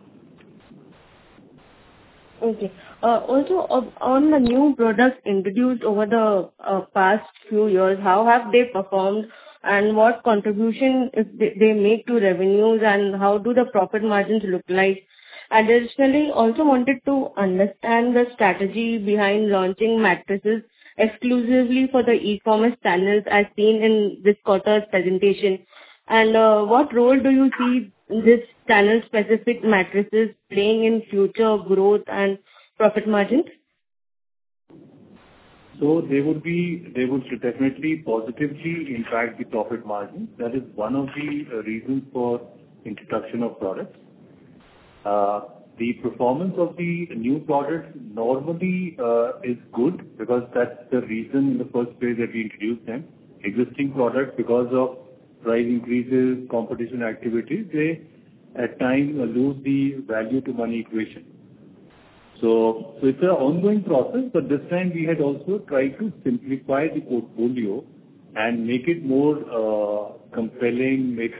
Okay. Uh, also, uh, on the new products introduced over the uh, past few years, how have they performed and what contribution if they, they make to revenues and how do the profit margins look like? Additionally, also wanted to understand the strategy behind launching mattresses exclusively for the e-commerce channels as seen in this quarter's presentation. And uh, what role do you see this channel-specific mattresses playing in future growth and profit margins? So they would be, they would definitely positively impact the profit margin. That is one of the uh, reasons for introduction of products. Uh, The performance of the new products normally uh, is good because that's the reason in the first place that we introduced them. Existing products, because of price increases, competition activities, they at times uh, lose the value to money equation. So, so it's an ongoing process, but this time we had also tried to simplify the portfolio and make it more uh, compelling, make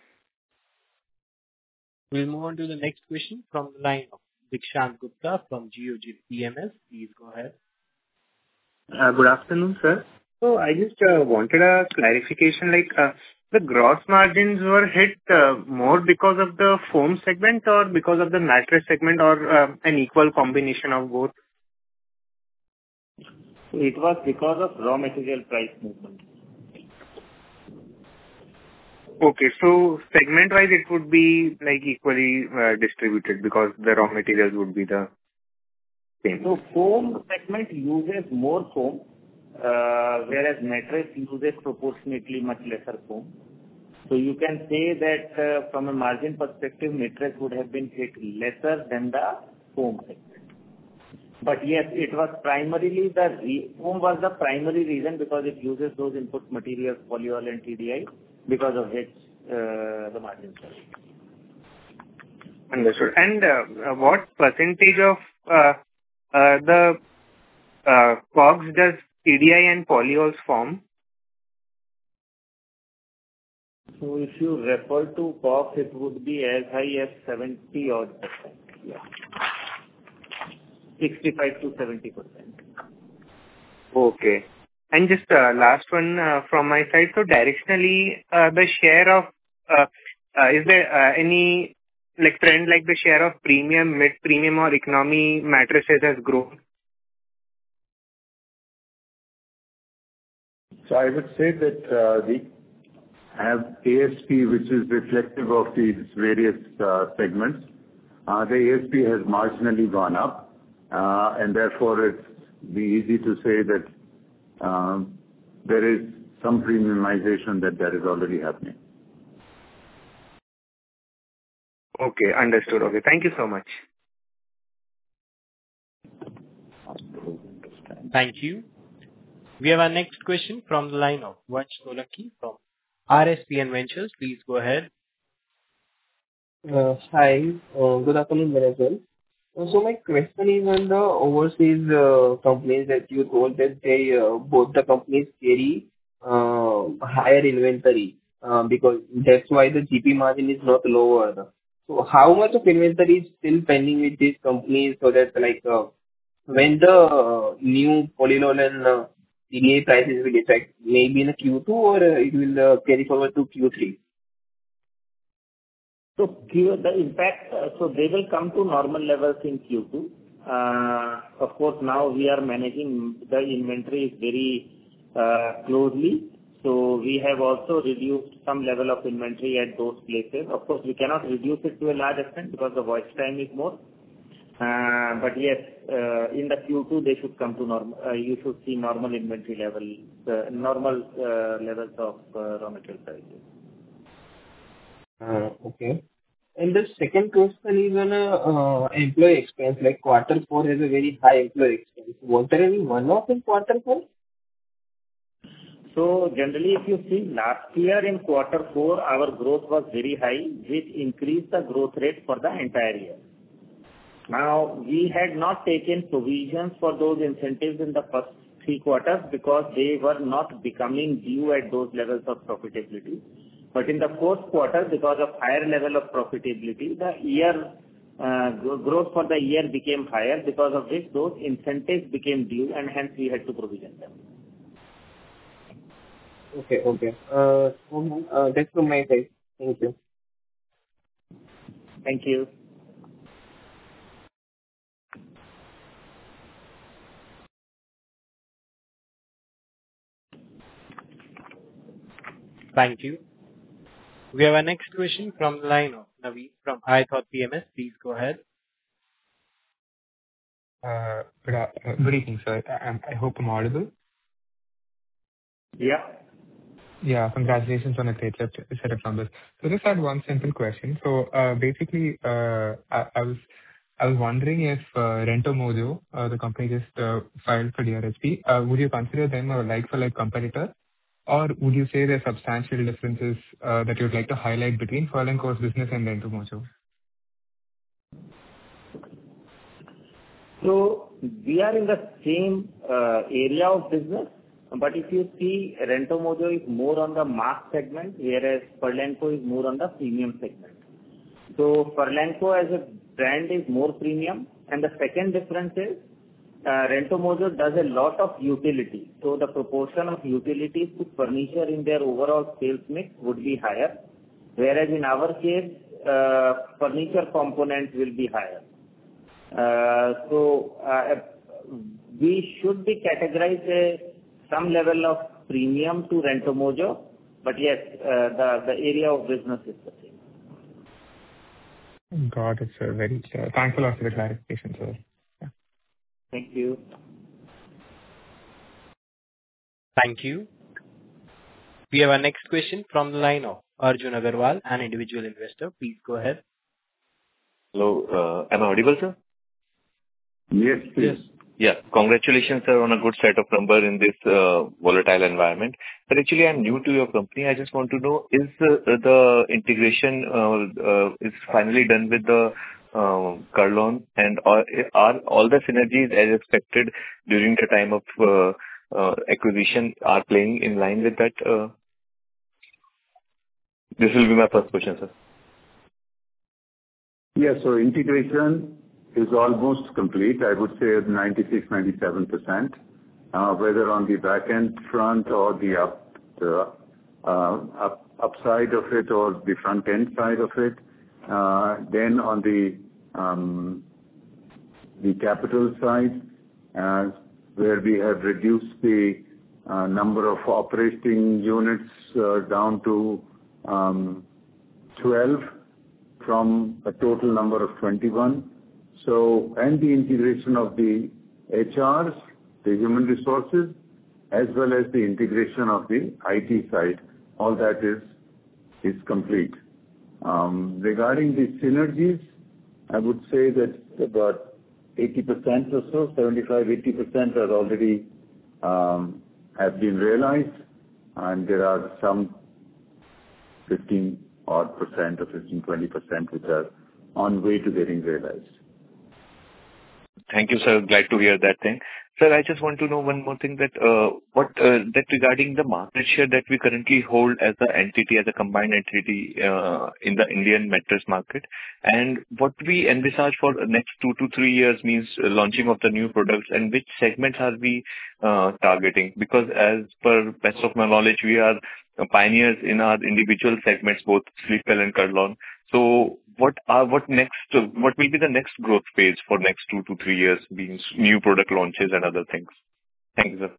We'll move on to the next question from the line of Dikshant Gupta from Geojit P M S. Please go ahead. Uh, Good afternoon, sir. So I just uh, wanted a clarification, like, uh, the gross margins were hit uh, more because of the foam segment or because of the mattress segment, or uh, an equal combination of both? It was because of raw material price movement. Okay, so segment-wise, it would be like equally uh, distributed because the raw materials would be the same. So foam segment uses more foam, uh, whereas mattress uses proportionately much lesser foam. So you can say that uh, from a margin perspective, mattress would have been hit lesser than the foam segment. But yes, it was primarily the re- foam was the primary reason because it uses those input materials, polyol and T D I, because of which uh, the margins are. Understood. And uh, what percentage of uh, uh, the uh, COGS does T D I and polyols form? So if you refer to COGS, it would be as high as seventy odd percent. Yeah. sixty-five to seventy percent. Okay. And just uh, last one uh, from my side. So directionally, uh, the share of, uh, uh, is there uh, any like trend like the share of premium, mid-premium or economy mattresses has grown? So I would say that uh, the have A S P, which is reflective of these various uh, segments. Uh, the A S P has marginally gone up, uh, and therefore it's be easy to say that um, there is some premiumization that that is already happening. Okay, understood. Okay, thank you so much. Thank you. We have our next question from the line of Vansh Solanki from R S P N Ventures. Please go ahead. Uh, Hi. uh, Good afternoon, Management. Uh, So my question is on the overseas uh, companies that you told that they uh, both the companies carry uh, higher inventory uh, because that's why the G P margin is not lower. So how much of inventory is still pending with these companies so that like uh, when the uh, new polyol and uh, T D A prices will affect, maybe in a Q two or uh, it will uh, carry forward to Q three? So Q, the impact, uh, so they will come to normal levels in Q two. Uh, Of course, now we are managing the inventory very uh, closely. So we have also reduced some level of inventory at those places. Of course, we cannot reduce it to a large extent because the voice time is more. Uh, But yes, uh, in the Q two, they should come to normal. uh, You should see normal inventory level, uh, normal uh, levels of uh, raw material prices. Uh, Okay. And the second question is on a uh, employee expense, like quarter four has a very high employee expense. Was there any one-off in quarter four? So generally, if you see last year in quarter four, our growth was very high, which increased the growth rate for the entire year. Now, we had not taken provisions for those incentives in the first three quarters because they were not becoming due at those levels of profitability. But in the fourth quarter, because of higher level of profitability, the year uh, gro- growth for the year became higher, because of which those incentives became due, and hence we had to provision them. Okay, okay. Uh, mhm, uh, That's from my side. Thank you. Thank you. Thank you. We have our next question from the line of Naveen from iThought P M S. Please go ahead. Uh, Good a- uh, good evening, sir. I I hope I'm audible. Yeah. Yeah, congratulations on a great set set of numbers. So just had one simple question. So, uh, basically, uh, I I was I was wondering if uh, Rento Mojo, uh, the company just uh, filed for D R H P, uh, would you consider them a like-for-like competitor? Or would you say there are substantial differences uh, that you'd like to highlight between Furlenco's business and Rento Mojo? So we are in the same uh, area of business, but if you see, Rento Mojo is more on the mass segment, whereas Furlenco is more on the premium segment. So Furlenco as a brand is more premium, and the second difference is uh, Rento Mojo does a lot of utility. So the proportion of utilities to furniture in their overall sales mix would be higher, whereas in our case, uh, furniture components will be higher. Uh, so uh, we should be categorized a some level of premium to Rento Mojo, but yes, uh, the the area of business is the same. Got it, sir. Very clear. Thanks a lot for the clarification, sir. Yeah. Thank you. Thank you. We have our next question from the line of Arjun Agarwal, an individual investor. Please go ahead. Hello, uh, am I audible, sir? Yes, please. Yes. Yeah. Congratulations, sir, on a good set of numbers in this uh, volatile environment. But actually, I'm new to your company. I just want to know, is the the integration uh, uh, is finally done with the uh, Kurlon, and are are all the synergies as expected during the time of uh, uh, acquisition are playing in line with that? uh? This will be my first question, sir. Yes. So integration is almost complete. I would say ninety-six, ninety-seven percent, uh, whether on the back-end front or the up, the uh, up upside of it or the front-end side of it. Uh, Then on the um, the capital side, uh, where we have reduced the uh, number of operating units uh, down to um, twelve from a total number of twenty-one. So, and the integration of the H Rs, the human resources, as well as the integration of the I T side, all that is is complete. Um, regarding the synergies, I would say that about eighty percent or so, seventy-five, eighty percent are already um, have been realized, and there are some fifteen odd percent or fifteen, twenty percent which are on way to getting realized. Thank you, sir. Glad to hear that thing. Sir, I just want to know one more thing, that uh, what uh, that regarding the market share that we currently hold as an entity, as a combined entity uh, in the Indian mattress market, and what we envisage for the next two to three years, means uh, launching of the new products, and which segments are we uh, targeting? Because as per best of my knowledge, we are uh, pioneers in our individual segments, both Sleepwell and Kurlon. So what are what next? What will be the next growth phase for next two to three years, being new product launches and other things? Thank you,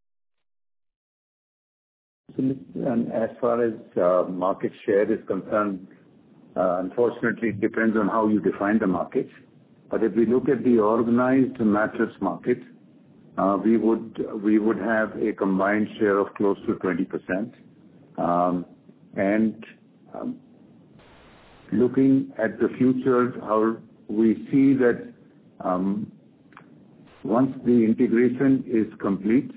sir. And as far as uh, market share is concerned, uh, unfortunately, it depends on how you define the market. But if we look at the organized mattress market, uh, we would we would have a combined share of close to twenty percent. Um, and um, looking at the future, how we see that um, once the integration is complete,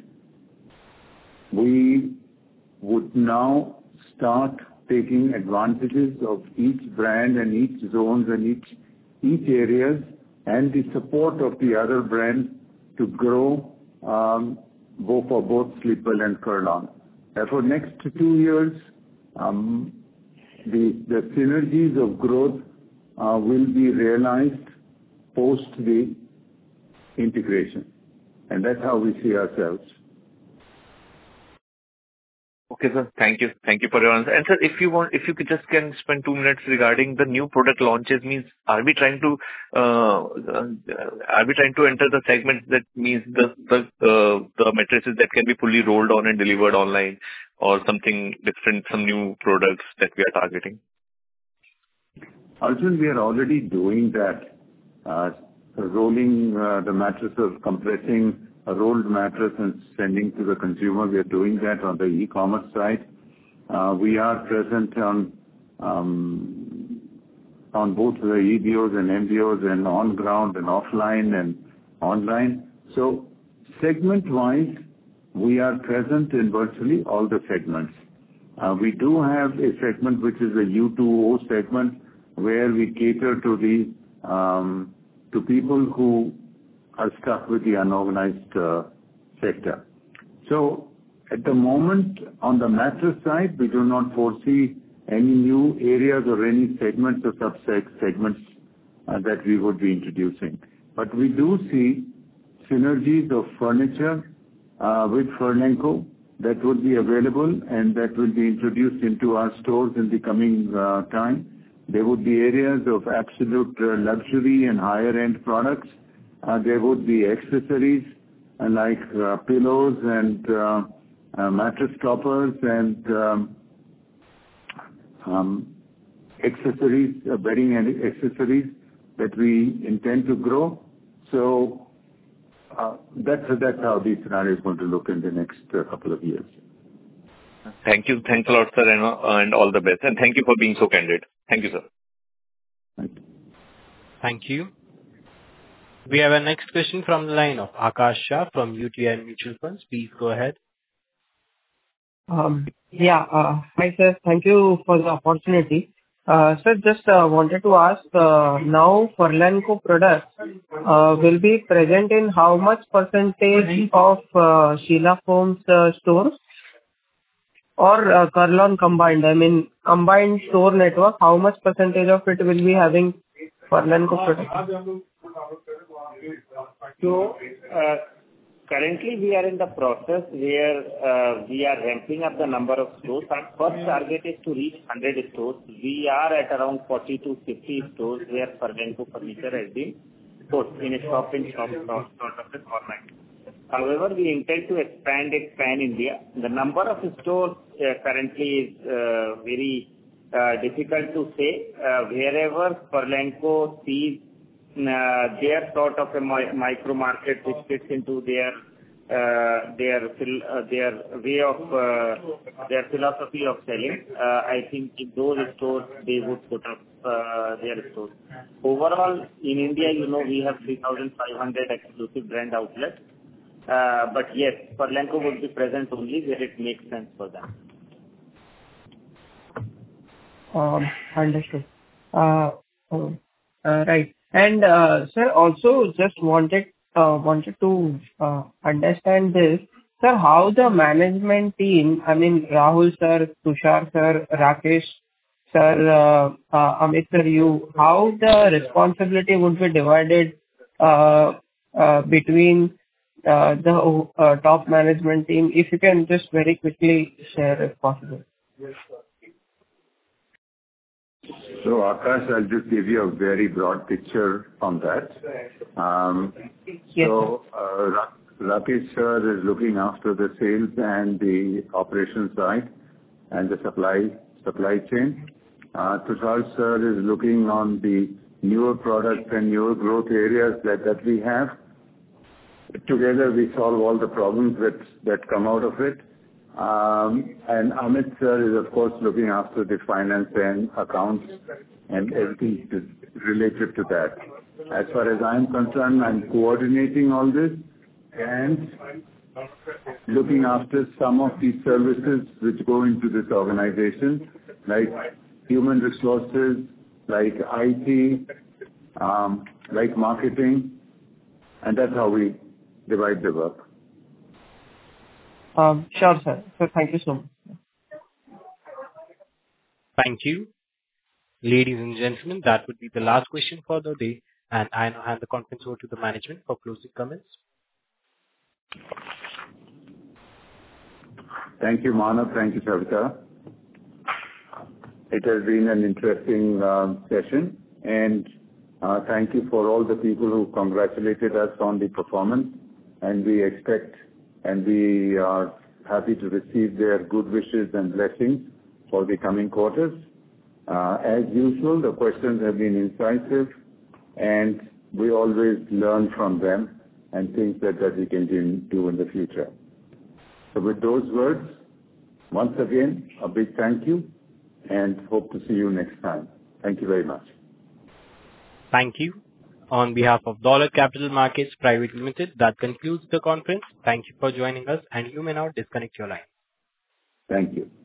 we would now start taking advantages of each brand and each zones and each each areas and the support of the other brands to grow um, both for both Sleepwell and Kurlon. Therefore, next two years, um, the the synergies of growth uh, will be realized post the integration, and that's how we see ourselves. Okay, sir. Thank you. Thank you for your answer. And sir, if you want, if you could just can spend two minutes regarding the new product launches, means are we trying to uh, uh, are we trying to enter the segment that means the the uh, the mattresses that can be fully rolled on and delivered online, or something different, some new products that we are targeting? Arjun, we are already doing that. Uh, rolling uh, the mattress or compressing a rolled mattress and sending to the consumer. We are doing that on the e-commerce side. Uh, we are present on um, on both the E B Os and M B Os and on ground and offline and online. So segment-wise, we are present in virtually all the segments. Uh, we do have a segment which is a U two O segment where we cater to the um, to people who are stuck with the unorganized uh, sector. So at the moment, on the mattress side, we do not foresee any new areas or any segments or sub-segments uh, that we would be introducing. But we do see synergies of furniture uh, with Furlenco that would be available and that will be introduced into our stores in the coming uh, time. There would be areas of absolute uh, luxury and higher-end products. Uh, there would be accessories uh, like uh, pillows and uh, uh, mattress toppers and um, um, accessories, uh, bedding and accessories that we intend to grow. So uh, that's that's how the scenario is going to look in the next uh, couple of years. Thank you. Thanks a lot, sir, and, uh, and all the best. And thank you for being so candid. Thank you, sir. Thank you. Thank you. We have a next question from the line of Akash Shah from U T I Mutual Funds. Please go ahead. Um, yeah, uh, hi sir. Thank you for the opportunity. Uh, sir, just uh, wanted to ask, uh, now Furlenco products uh, will be present in how much percentage of uh, Sheela Foam's uh, stores or uh, Kurlon combined? I mean, combined store network, how much percentage of it will be having Furlenco products? So, uh, currently we are in the process where uh, we are ramping up the number of stores. Our first target is to reach one hundred stores. We are at around forty to fifty stores where Furlenco furniture has been put in a shop-in-shop sort of a format. However, we intend to expand it pan-India. The number of stores uh, currently is uh, very uh, difficult to say. Uh, wherever Furlenco sees Uh, their sort of a mi- micro market which fits into their uh, their uh, their way of uh, their philosophy of selling. Uh, I think in those stores they would put up uh, their stores. Overall, in India, you know, we have three thousand five hundred exclusive brand outlets. Uh, but yes, Furlenco would be present only where it makes sense for them. Um, understood. Uh, oh, uh, right. And uh, sir, also just wanted uh, wanted to uh, understand this, sir. How the management team, I mean Rahul sir, Tushar sir, Rakesh sir, uh, uh, Amit sir, you, how the responsibility would be divided uh, uh, between uh, the uh, top management team? If you can just very quickly share, if possible. So, Akash, I'll just give you a very broad picture on that. Um, yes, so, uh, Rakesh sir is looking after the sales and the operations side and the supply supply chain. Uh, Tushar sir is looking on the newer products and newer growth areas that, that we have. Together, we solve all the problems that, that come out of it. Um, and Amit sir is, of course, looking after the finance and accounts and everything related to that. As far as I'm concerned, I'm coordinating all this and looking after some of the services which go into this organization, like human resources, like I T, um, like marketing, and that's how we divide the work. Um, sure, sir. So thank you so much. Thank you. Ladies and gentlemen, that would be the last question for the day, and I now hand the conference over to the management for closing comments. Thank you, Manav. Thank you, Savita. It has been an interesting uh, session, and uh, thank you for all the people who congratulated us on the performance, and we expect and we are happy to receive their good wishes and blessings for the coming quarters. Uh, as usual, the questions have been incisive, and we always learn from them and things that, that we can do in the future. So with those words, once again, a big thank you and hope to see you next time. Thank you very much. Thank you. On behalf of Dolat Capital Markets Private Limited, that concludes the conference. Thank you for joining us, and you may now disconnect your line. Thank you.